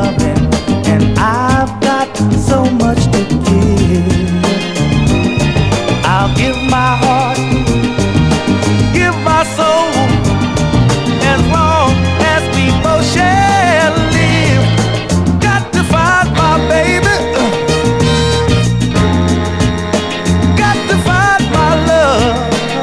loving, and I've got so much to give. I'll give my heart, give my soul, as long as we both shall live. Got to find my baby, got to find my love.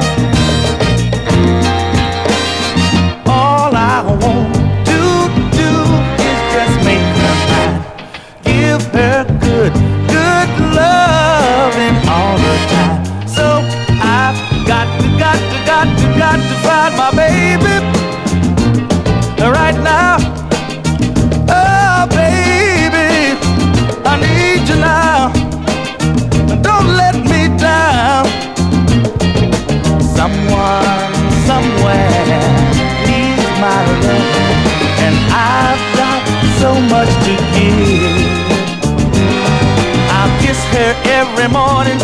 All I want to do is just make her mine, give her good loving all the time. So I've got to find my baby right now. Oh baby, I need you now. Don't let me down. Someone somewhere needs my love, and I've got so much to give. I'll kiss her every morning,